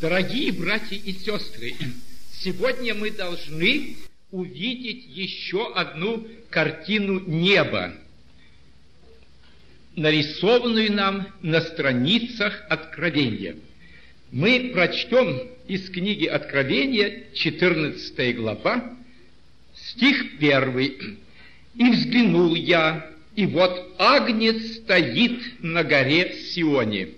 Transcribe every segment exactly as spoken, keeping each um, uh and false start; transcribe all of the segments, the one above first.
Дорогие братья и сестры, сегодня мы должны увидеть еще одну картину неба, нарисованную нам на страницах Откровения. Мы прочтем из книги Откровения, четырнадцатая глава, стих первый. «И взглянул я, и вот Агнец стоит на горе Сионе».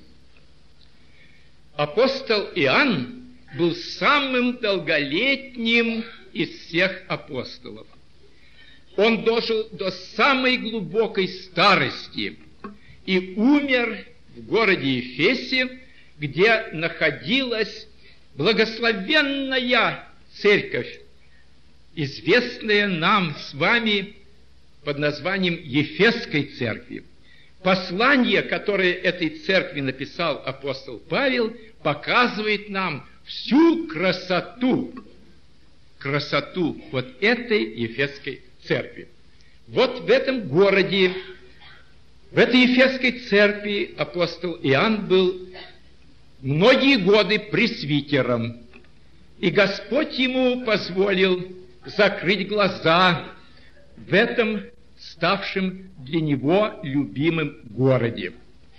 Апостол Иоанн был самым долголетним из всех апостолов. Он дожил до самой глубокой старости и умер в городе Ефесе, где находилась благословенная церковь, известная нам с вами под названием Ефесской церкви. Послание, которое этой церкви написал апостол Павел, показывает нам всю красоту, красоту вот этой Ефесской церкви. Вот в этом городе, в этой Ефесской церкви апостол Иоанн был многие годы пресвитером, и Господь ему позволил закрыть глаза в этом ставшем для него любимым городе.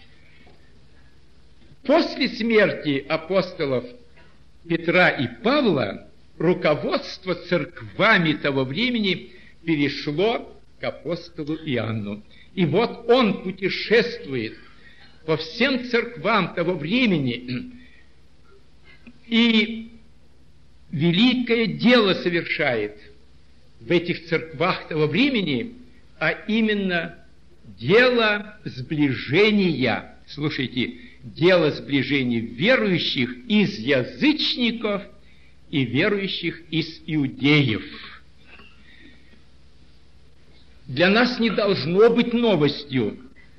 После смерти апостолов Петра и Павла руководство церквами того времени перешло к апостолу Иоанну. И вот он путешествует по всем церквам того времени и великое дело совершает в этих церквах того времени, а именно дело сближения, слушайте, дело сближения верующих из язычников и верующих из иудеев. Для нас не должно быть новостью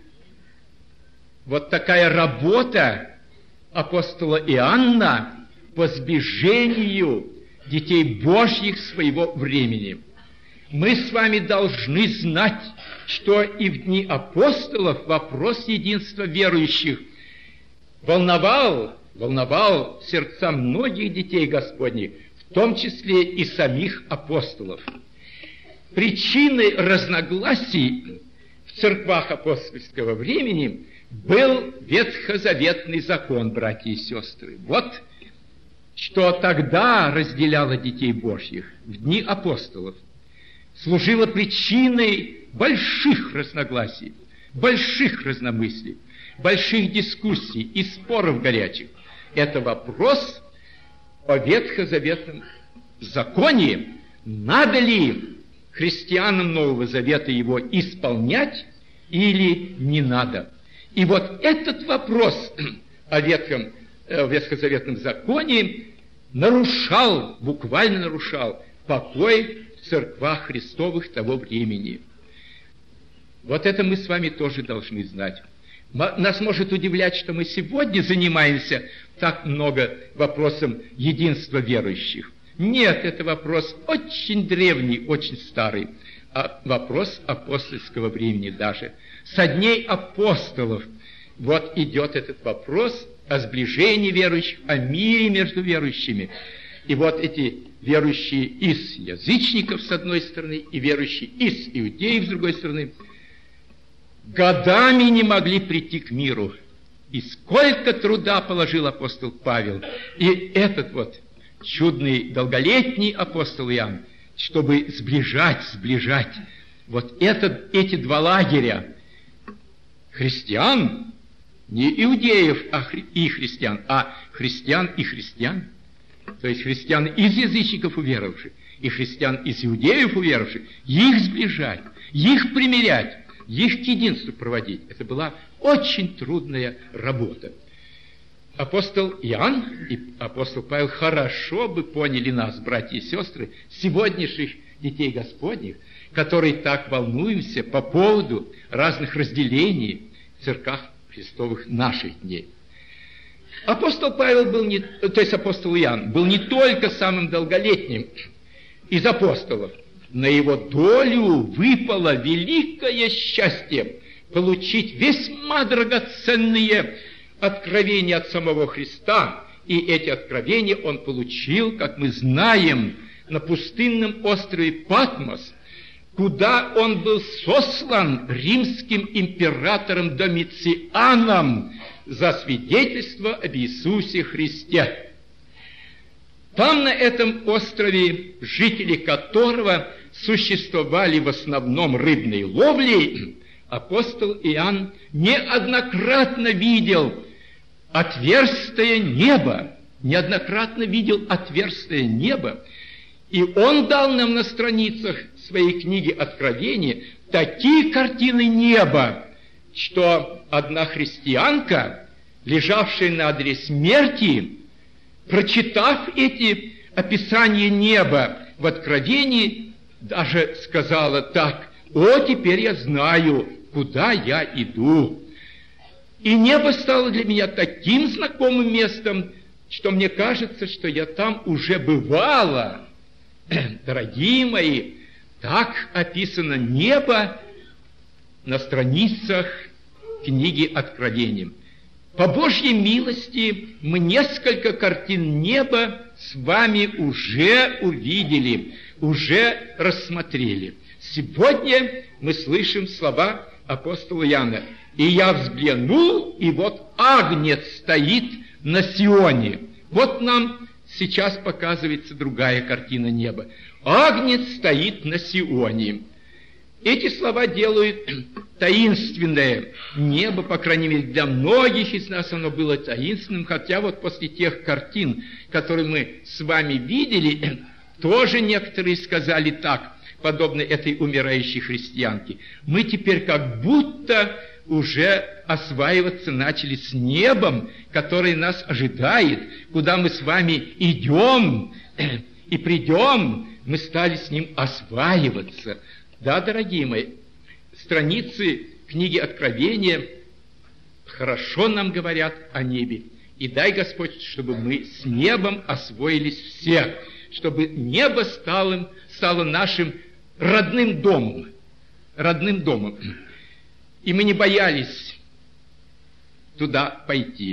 вот такая работа апостола Иоанна по сближению детей Божьих своего времени. Мы с вами должны знать, что и в дни апостолов вопрос единства верующих волновал, волновал сердца многих детей Господних, в том числе и самих апостолов. Причиной разногласий в церквах апостольского времени был ветхозаветный закон, братья и сестры. Вот что тогда разделяло детей Божьих в дни апостолов, служило причиной больших разногласий, больших разномыслий, больших дискуссий и споров горячих. Это вопрос о ветхозаветном законе. Надо ли христианам Нового Завета его исполнять или не надо? И вот этот вопрос о ветхом, о ветхозаветном законе нарушал, буквально нарушал покой в церквах Христовых того времени. Вот это мы с вами тоже должны знать. Нас может удивлять, что мы сегодня занимаемся так много вопросом единства верующих. Нет, это вопрос очень древний, очень старый, а вопрос апостольского времени даже. Со дней апостолов вот идет этот вопрос о сближении верующих, о мире между верующими. И вот эти верующие из язычников с одной стороны и верующие из иудеев с другой стороны годами не могли прийти к миру. И сколько труда положил апостол Павел. И этот вот чудный долголетний апостол Иоанн, чтобы сближать, сближать вот этот, эти два лагеря христиан, не иудеев а хри, и христиан, а христиан и христиан, то есть христиан из язычников уверовавших и христиан из иудеев уверовавших, их сближать, их примирять, их к единству проводить. Это была очень трудная работа. Апостол Иоанн и апостол Павел хорошо бы поняли нас, братья и сестры, сегодняшних детей Господних, которые так волнуемся по поводу разных разделений в церквах Христовых наших дней. Апостол Павел был не, то есть апостол Иоанн, был не только самым долголетним из апостолов. На его долю выпало великое счастье получить весьма драгоценные откровения от самого Христа И эти откровения он получил, как мы знаем, на пустынном острове Патмос, куда он был сослан римским императором Домицианом за свидетельство об Иисусе Христе. Там, на этом острове, жители которого существовали в основном рыбной ловлей, апостол Иоанн неоднократно видел отверстие неба, неоднократно видел отверстие неба, и он дал нам на страницах своей книги Откровения такие картины неба, что одна христианка, лежавшая на одре смерти, прочитав эти описания неба в Откровении, даже сказала так: «О, теперь я знаю, куда я иду». И небо стало для меня таким знакомым местом, что мне кажется, что я там уже бывала. Дорогие мои, так описано небо на страницах книги Откровения. По Божьей милости мы несколько картин неба с вами уже увидели, уже рассмотрели. Сегодня мы слышим слова апостола Иоанна: «И я взглянул, и вот Агнец стоит на Сионе». Вот нам сейчас показывается другая картина неба. Агнец стоит на Сионе. Эти слова делают таинственное небо, по крайней мере, для многих из нас оно было таинственным, хотя вот после тех картин, которые мы с вами видели, тоже некоторые сказали так, подобно этой умирающей христианке: мы теперь как будто уже осваиваться начали с небом, которое нас ожидает, куда мы с вами идем и придем, мы стали с ним осваиваться. Да, дорогие мои, страницы книги Откровения хорошо нам говорят о небе. И дай, Господь, чтобы мы с небом освоились все, чтобы небо стало, стало нашим родным домом, родным домом. И мы не боялись туда пойти.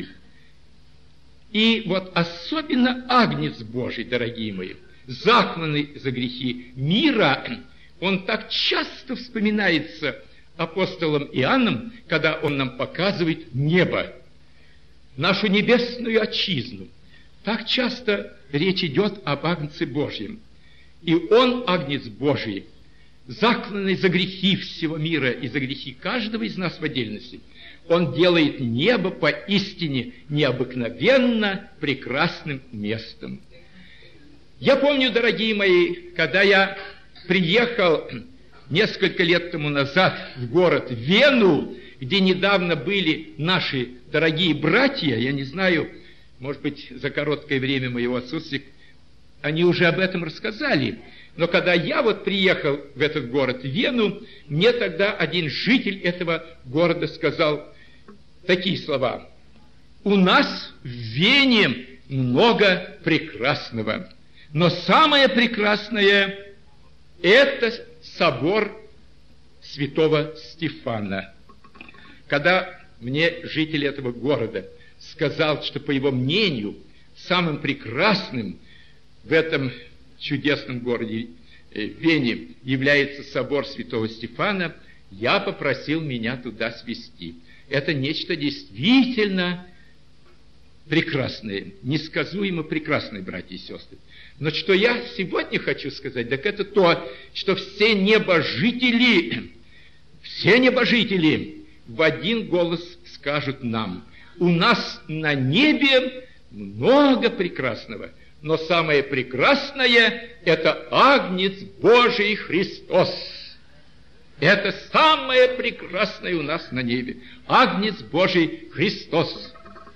И вот особенно Агнец Божий, дорогие мои, закланный за грехи мира, он так часто вспоминается апостолом Иоанном, когда он нам показывает небо, нашу небесную отчизну. Так часто речь идет об Агнце Божьем. И он, Агнец Божий, закланный за грехи всего мира и за грехи каждого из нас в отдельности, он делает небо поистине необыкновенно прекрасным местом. Я помню, дорогие мои, когда я приехал несколько лет тому назад в город Вену, где недавно были наши дорогие братья, я не знаю, может быть, за короткое время моего отсутствия они уже об этом рассказали, но когда я вот приехал в этот город Вену, мне тогда один житель этого города сказал такие слова: «У нас в Вене много прекрасного, но самое прекрасное – это собор святого Стефана». Когда мне житель этого города сказал, что, по его мнению, самым прекрасным в этом чудесном городе Вене является собор святого Стефана, я попросил меня туда свезти. Это нечто действительно прекрасное, несказуемо прекрасное, братья и сестры. Но что я сегодня хочу сказать, так это то, что все небожители, все небожители в один голос скажут нам: у нас на небе много прекрасного, но самое прекрасное – это Агнец Божий Христос. Это самое прекрасное у нас на небе. Агнец Божий Христос.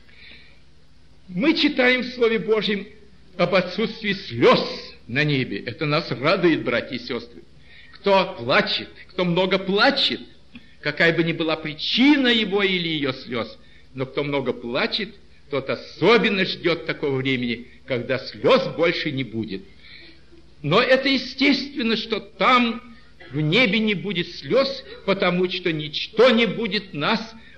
Мы читаем в Слове Божьем об отсутствии слез на небе. Это нас радует, братья и сестры. Кто плачет, кто много плачет, какая бы ни была причина его или ее слез, но кто много плачет, тот особенно ждет такого времени, когда слез больше не будет. Но это естественно, что там в небе не будет слез, потому что ничто не будет нас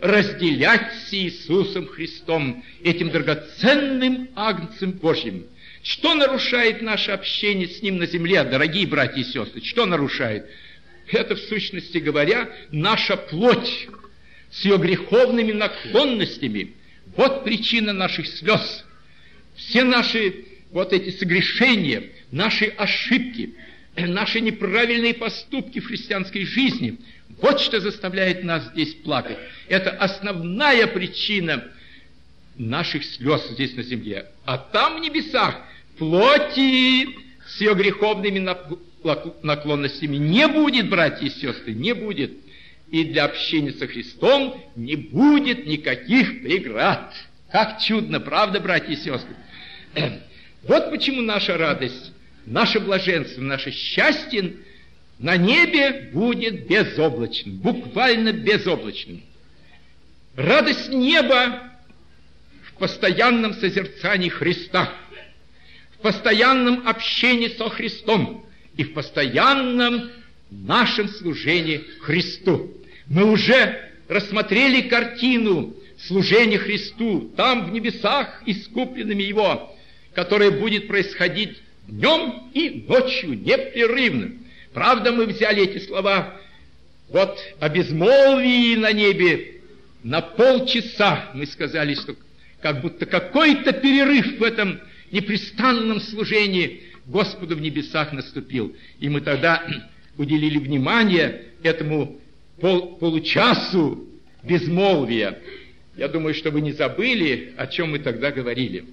разделять с Иисусом Христом, этим драгоценным Агнцем Божьим. Что нарушает наше общение с Ним на земле, дорогие братья и сестры? Что нарушает? Это, в сущности говоря, наша плоть с ее греховными наклонностями. Вот причина наших слез. Все наши вот эти согрешения, наши ошибки, наши неправильные поступки в христианской жизни, вот что заставляет нас здесь плакать. Это основная причина наших слез здесь на земле. А там, в небесах, плоти с ее греховными наклонностями не будет, братья и сестры, не будет. И для общения со Христом не будет никаких преград. Как чудно, правда, братья и сестры? Вот почему наша радость, наше блаженство, наше счастье на небе будет безоблачным, буквально безоблачным. Радость неба в постоянном созерцании Христа, в постоянном общении со Христом и в постоянном нашем служении Христу. Мы уже рассмотрели картину служения Христу там, в небесах, искупленными Его, которое будет происходить днем и ночью непрерывно. Правда, мы взяли эти слова вот о безмолвии на небе на полчаса. Мы сказали, что как будто какой-то перерыв в этом непрестанном служении Господу в небесах наступил. И мы тогда уделили внимание этому пол, получасу безмолвия. Я думаю, что вы не забыли, о чем мы тогда говорили.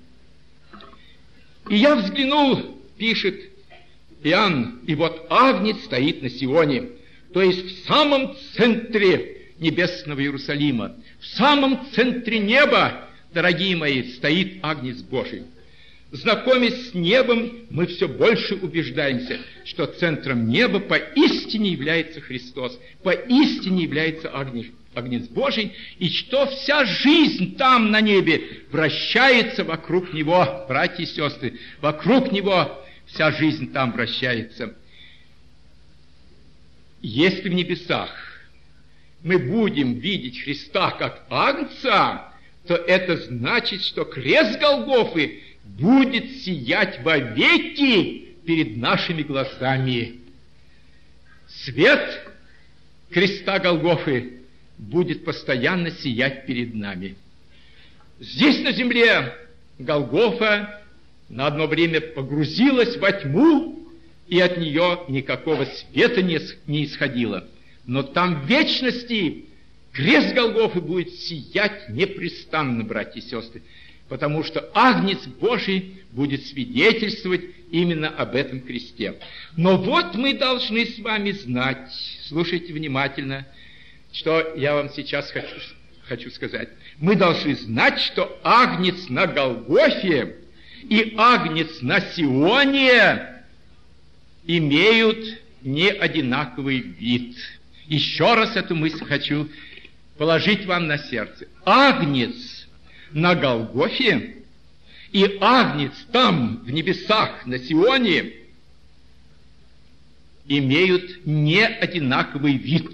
И я взглянул, пишет Иоанн, и вот Агнец стоит на Сионе, то есть в самом центре небесного Иерусалима, в самом центре неба, дорогие мои, стоит Агнец Божий. Знакомясь с небом, мы все больше убеждаемся, что центром неба поистине является Христос, поистине является Агнец, Агнец Божий, и что вся жизнь там на небе вращается вокруг Него, братья и сестры, вокруг Него вся жизнь там вращается. Если в небесах мы будем видеть Христа как Агнца, то это значит, что крест Голгофы будет сиять вовеки перед нашими глазами. Свет креста Голгофы будет постоянно сиять перед нами. Здесь на земле Голгофа на одно время погрузилась во тьму, и от нее никакого света не исходило. Но там в вечности крест Голгофы будет сиять непрестанно, братья и сестры, потому что Агнец Божий будет свидетельствовать именно об этом кресте. Но вот мы должны с вами знать, слушайте внимательно, что я вам сейчас хочу, хочу сказать. Мы должны знать, что Агнец на Голгофе и Агнец на Сионе имеют не одинаковый вид. Еще раз эту мысль хочу положить вам на сердце. Агнец на Голгофе и Агнец там, в небесах, на Сионе, имеют не одинаковый вид.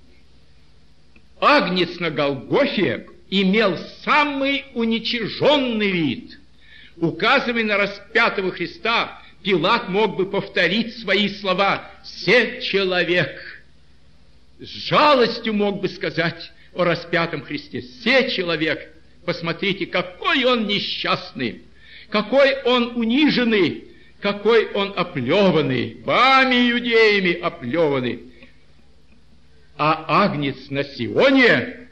Агнец на Голгофе имел самый уничиженный вид. Указывая на распятого Христа, Пилат мог бы повторить свои слова «Се человек». С жалостью мог бы сказать о распятом Христе «Се человек». Посмотрите, какой он несчастный, какой он униженный, какой он оплеванный, вами, иудеями, оплеванный. А Агнец на Сионе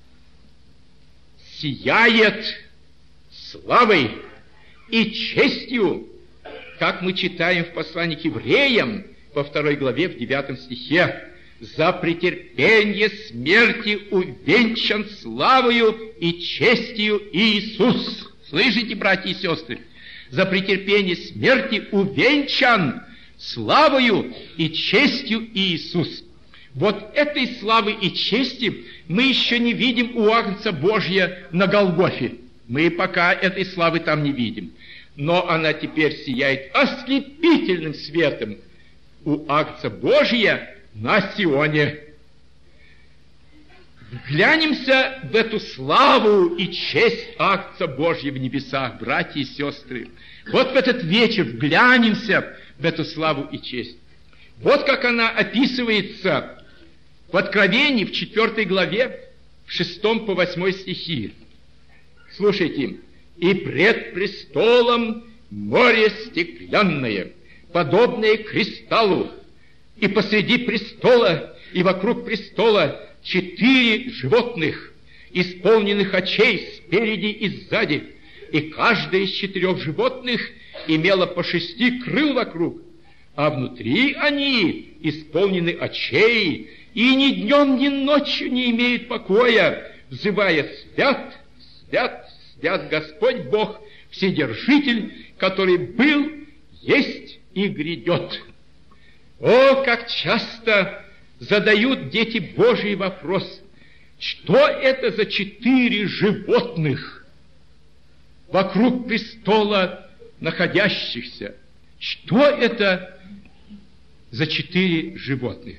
сияет славой и честью, как мы читаем в послании к евреям во второй главе, в девятом стихе. «За претерпение смерти увенчан славою и честью Иисус». Слышите, братья и сестры? За претерпение смерти увенчан славою и честью Иисус. Вот этой славы и чести мы еще не видим у Агнца Божия на Голгофе. Мы пока этой славы там не видим. Но она теперь сияет ослепительным светом у Агнца Божия на Сионе. Глянемся в эту славу и честь Агнца Божьего в небесах, братья и сестры. Вот в этот вечер глянемся в эту славу и честь. Вот как она описывается в Откровении, в четвертой главе, в шестом по восьмой стихи. Слушайте. «И пред престолом море стеклянное, подобное кристаллу, и посреди престола и вокруг престола четыре животных, исполненных очей спереди и сзади, и каждое из четырех животных имело по шести крыл вокруг, а внутри они исполнены очей, и ни днем, ни ночью не имеют покоя, взывая: свят, свят, свят Господь Бог, Вседержитель, который был, есть и грядет». О, как часто задают дети Божьи вопрос: что это за четыре животных вокруг престола находящихся? Что это за четыре животных?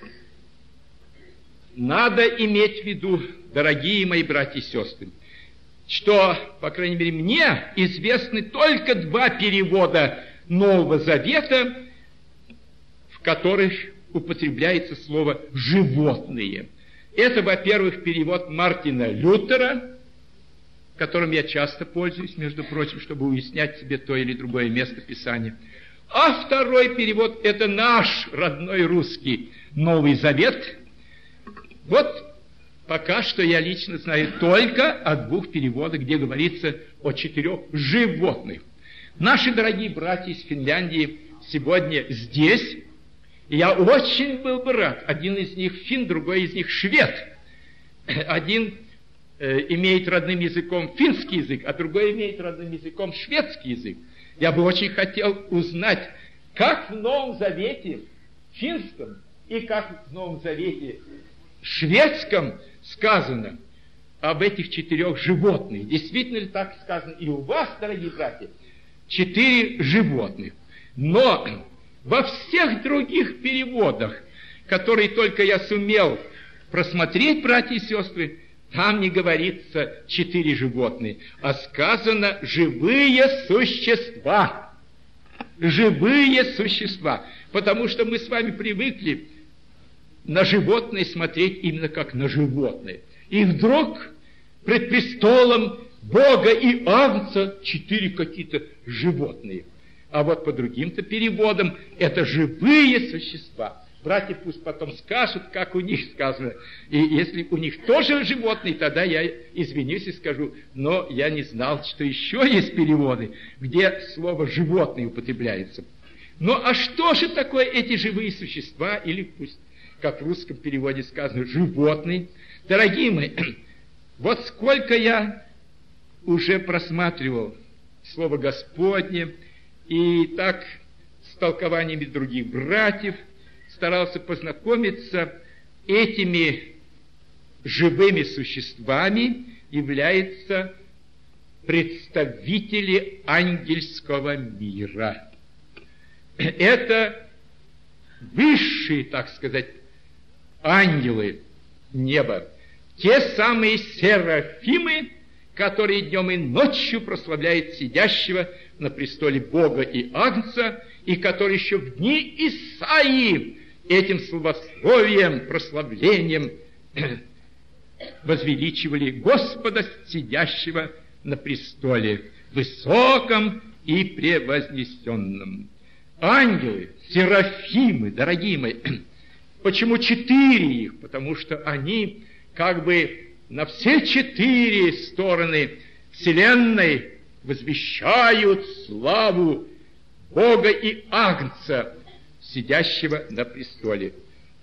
Надо иметь в виду, дорогие мои братья и сестры, что, по крайней мере, мне известны только два перевода Нового Завета, в которых употребляется слово «животные». Это, во-первых, перевод Мартина Лютера, которым я часто пользуюсь, между прочим, чтобы уяснять себе то или другое место Писания. А второй перевод – это наш родной русский Новый Завет. Вот пока что я лично знаю только о двух переводах, где говорится о четырех животных. Наши дорогие братья из Финляндии сегодня здесь. И я очень был бы рад. Один из них фин, другой из них швед. Один э, имеет родным языком финский язык, а другой имеет родным языком шведский язык. Я бы очень хотел узнать, как в Новом Завете финском и как в Новом Завете шведском сказано об этих четырех животных. Действительно ли так сказано и у вас, дорогие братья? Четыре животных. Но во всех других переводах, которые только я сумел просмотреть, братья и сестры, там не говорится четыре животные, а сказано живые существа. Живые существа. Потому что мы с вами привыкли на животное смотреть именно как на животное. И вдруг пред престолом Бога и Агнца четыре какие-то животные. А вот по другим-то переводам это живые существа. Братья пусть потом скажут, как у них сказано. И если у них тоже животные, тогда я извинюсь и скажу, но я не знал, что еще есть переводы, где слово «животные» употребляется. Ну а что же такое эти живые существа, или пусть, как в русском переводе сказано, животные? Дорогие мои, вот сколько я уже просматривал Слово Господне, и так с толкованиями других братьев старался познакомиться, этими живыми существами являются представители ангельского мира. Это высшие, так сказать, ангелы неба, те самые серафимы, которые днем и ночью прославляют сидящего на престоле Бога и Агнца, и которые еще в дни Исаии этим славословием, прославлением возвеличивали Господа, сидящего на престоле высоком и превознесенном. Ангелы, серафимы, дорогие мои, почему четыре их? Потому что они как бы на все четыре стороны вселенной возвещают славу Бога и Агнца, сидящего на престоле.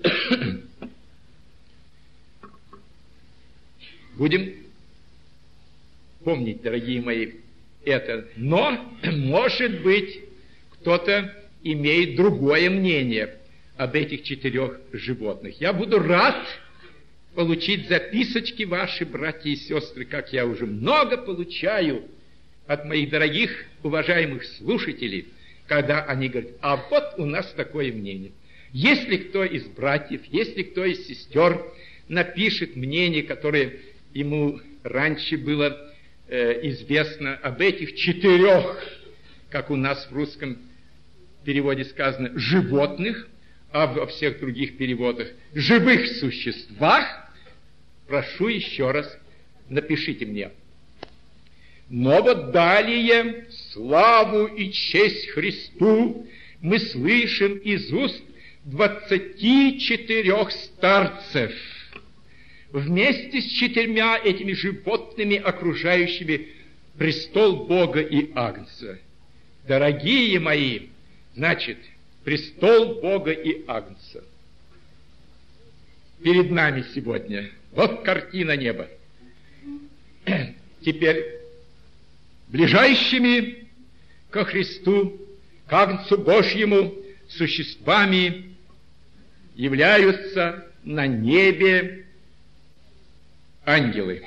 Будем помнить, дорогие мои, это. Но, может быть, кто-то имеет другое мнение об этих четырех животных. Я буду рад получить записочки ваши, братья и сестры, как я уже много получаю от моих дорогих, уважаемых слушателей, когда они говорят, а вот у нас такое мнение. Если кто из братьев, если кто из сестер напишет мнение, которое ему раньше было э, известно об этих четырех, как у нас в русском переводе сказано, животных, а во всех других переводах живых существах, прошу еще раз, напишите мне. Но вот далее славу и честь Христу мы слышим из уст двадцати четырех старцев, вместе с четырьмя этими животными, окружающими престол Бога и Агнца. Дорогие мои, значит, престол Бога и Агнца перед нами сегодня. Вот картина неба. Теперь ближайшими ко Христу, к Агнцу Божьему, существами являются на небе ангелы.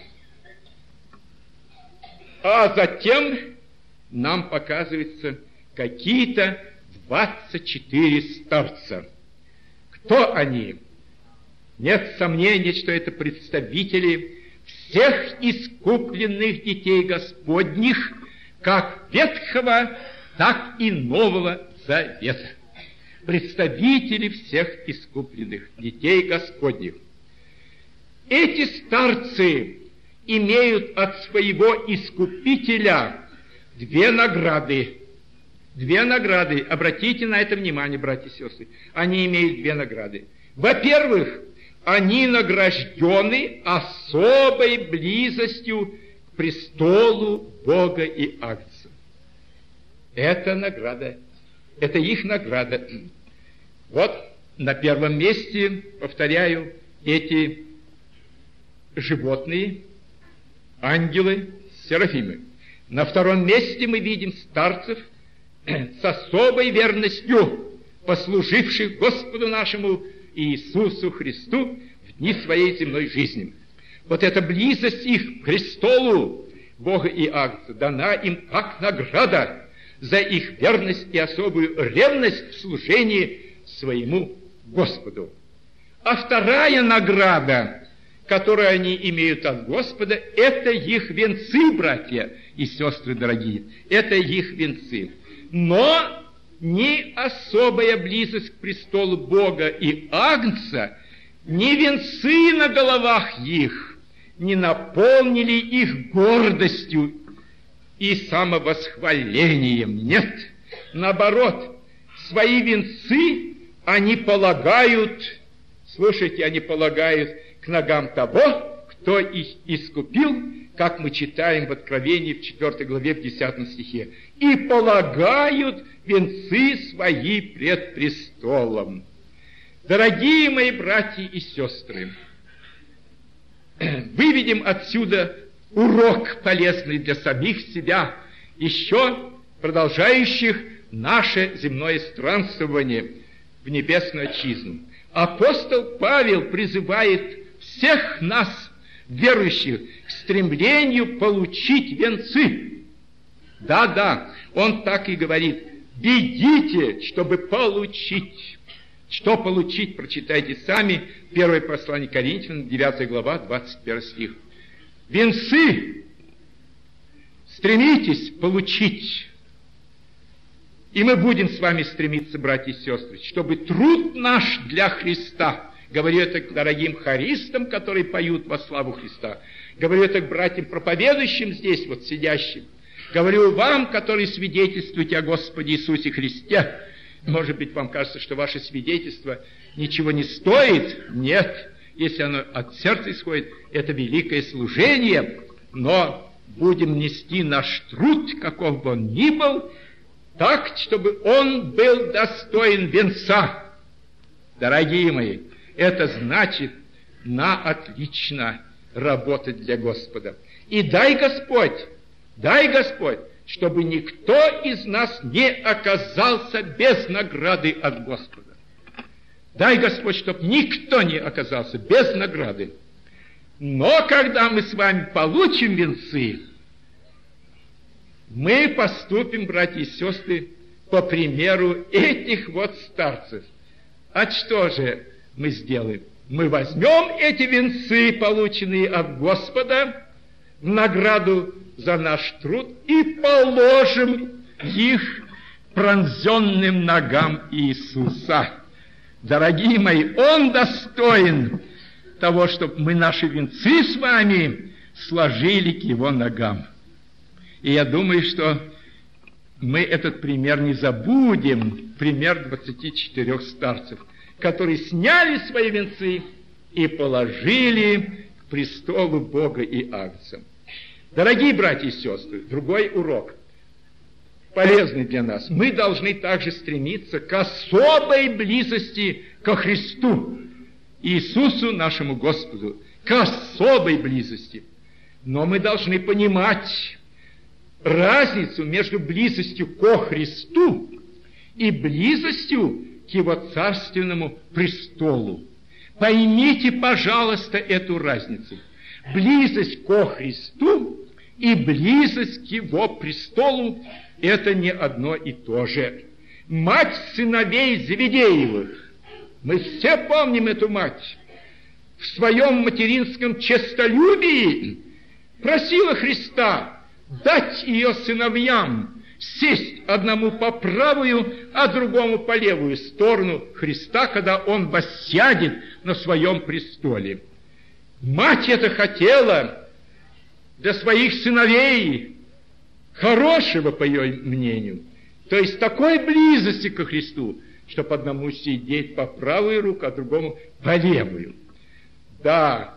А затем нам показываются какие-то двадцать четыре старца. Кто они? Нет сомнений, что это представители всех искупленных детей Господних, как Ветхого, так и Нового Завета. Представители всех искупленных детей Господних. Эти старцы имеют от своего Искупителя две награды. Две награды. Обратите на это внимание, братья и сестры. Они имеют две награды. Во-первых, они награждены особой близостью к престолу Бога и Агнца. Это награда. Это их награда. Вот на первом месте, повторяю, эти животные, ангелы, серафимы. На втором месте мы видим старцев с особой верностью, послуживших Господу нашему Иисусу Христу в дни своей земной жизни. Вот эта близость их к престолу Бога и Агнца дана им как награда за их верность и особую ревность в служении своему Господу. А вторая награда, которую они имеют от Господа, это их венцы, братья и сестры дорогие, это их венцы. Но ни особая близость к престолу Бога и Агнца, ни венцы на головах их не наполнили их гордостью и самовосхвалением. Нет, наоборот, свои венцы они полагают, слушайте, они полагают к ногам того, кто их искупил, как мы читаем в Откровении в четвёртой главе в десятом стихе, и полагают венцы свои пред престолом. Дорогие мои братья и сестры, выведем отсюда урок полезный для самих себя, еще продолжающих наше земное странствование в небесную отчизну. Апостол Павел призывает всех нас, верующих, к стремлению получить венцы. Да-да, он так и говорит: бегите, чтобы получить. Что получить, прочитайте сами. Первое послание Коринфянам, девятая глава, двадцать первый стих. Венцы стремитесь получить. И мы будем с вами стремиться, братья и сестры, чтобы труд наш для Христа, говорю это к дорогим хористам, которые поют во славу Христа, говорю это к братьям проповедующим здесь, вот сидящим, говорю вам, которые свидетельствуете о Господе Иисусе Христе. Может быть, вам кажется, что ваше свидетельство ничего не стоит. Нет, если оно от сердца исходит, это великое служение, но будем нести наш труд, каков бы он ни был, так, чтобы он был достоин венца. Дорогие мои, это значит на отлично работать для Господа. И дай Господь, дай Господь, чтобы никто из нас не оказался без награды от Господа. Дай Господь, чтобы никто не оказался без награды. Но когда мы с вами получим венцы, мы поступим, братья и сестры, по примеру этих вот старцев. А что же мы сделаем? мы возьмем эти венцы, полученные от Господа, в награду за наш труд, и положим их пронзенным ногам Иисуса. Дорогие мои, Он достоин того, чтобы мы наши венцы с вами сложили к Его ногам. И я думаю, что мы этот пример не забудем, пример двадцати четырех старцев, которые сняли свои венцы и положили к престолу Бога и Агнца. Дорогие братья и сестры, другой урок, полезный для нас. Мы должны также стремиться к особой близости ко Христу, Иисусу нашему Господу, к особой близости. Но мы должны понимать разницу между близостью ко Христу и близостью к Его царственному престолу. Поймите, пожалуйста, эту разницу. Близость ко Христу и близость к Его престолу – это не одно и то же. Мать сыновей Зеведеевых, мы все помним эту мать, в своем материнском честолюбии просила Христа дать ее сыновьям сесть одному по правую, а другому по левую сторону Христа, когда Он воссядет на своем престоле. Мать это хотела для своих сыновей, хорошего, по ее мнению, то есть такой близости ко Христу, чтобы одному сидеть по правую руку, а другому по левую. Да,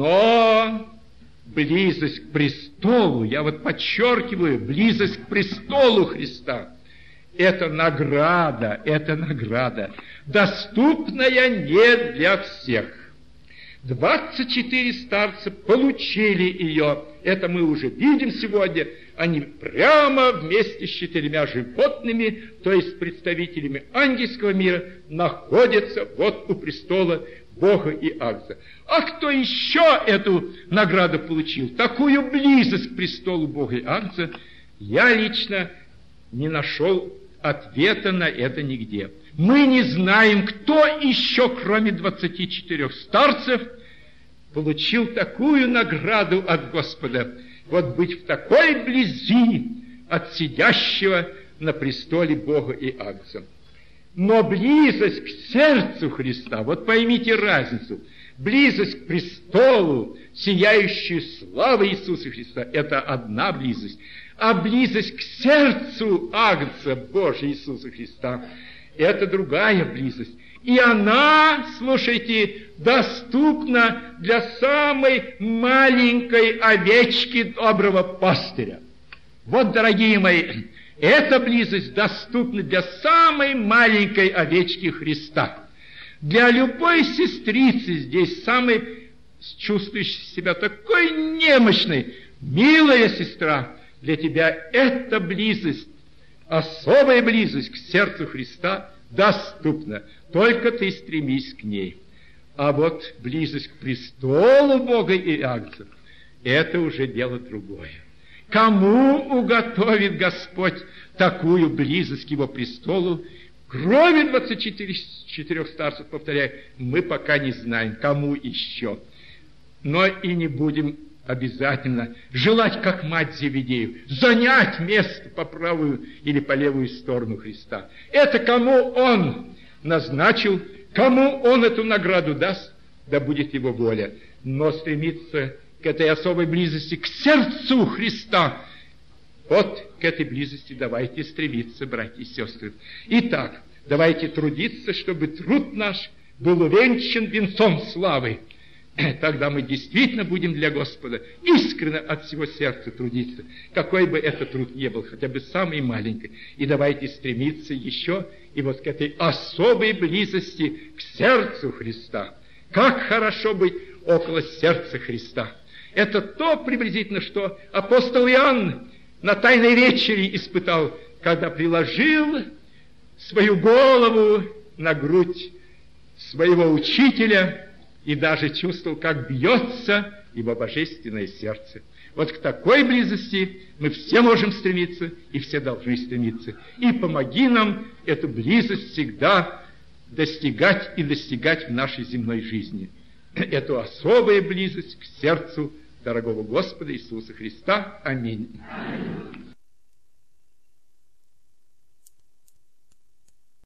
но близость к престолу, я вот подчеркиваю, близость к престолу Христа, это награда, это награда, доступная не для всех. двадцать четыре старца получили ее, это мы уже видим сегодня, они прямо вместе с четырьмя животными, то есть представителями ангельского мира, находятся вот у престола Бога и Агнца. А кто еще эту награду получил, такую близость к престолу Бога и Агнца, я лично не нашел ответа на это нигде. Мы не знаем, кто еще, кроме двадцати четырех старцев, получил такую награду от Господа, вот быть в такой близи от сидящего на престоле Бога и Агнца. Но близость к сердцу Христа, вот поймите разницу, близость к престолу, сияющую славой Иисуса Христа, это одна близость, а близость к сердцу Агнца Божия Иисуса Христа, это другая близость. И она, слушайте, доступна для самой маленькой овечки доброго пастыря. Вот, дорогие мои, эта близость доступна для самой маленькой овечки Христа. Для любой сестрицы здесь, самой чувствующей себя такой немощной, милая сестра, для тебя эта близость, особая близость к сердцу Христа доступна. Только ты стремись к ней. А вот близость к престолу Бога и Агнца – это уже дело другое. Кому уготовит Господь такую близость к Его престолу? Кроме двадцати четырех старцев, повторяю, мы пока не знаем, кому еще. Но и не будем обязательно желать, как мать Зеведеев, занять место по правую или по левую сторону Христа. Это кому Он назначил, кому Он эту награду даст, да будет Его воля. Но стремиться к этой особой близости, к сердцу Христа, вот к этой близости давайте стремиться, братья и сестры. Итак, давайте трудиться, чтобы труд наш был увенчан венцом славы. Тогда мы действительно будем для Господа искренне от всего сердца трудиться, какой бы этот труд ни был, хотя бы самый маленький. И давайте стремиться еще и вот к этой особой близости к сердцу Христа. Как хорошо быть около сердца Христа. Это то приблизительно, что апостол Иоанн на Тайной вечере испытал, когда приложил свою голову на грудь своего учителя и даже чувствовал, как бьется его божественное сердце. Вот к такой близости мы все можем стремиться, и все должны стремиться. И помоги нам эту близость всегда достигать и достигать в нашей земной жизни эту особую близость к сердцу дорогого Господа Иисуса Христа. Аминь. Аминь.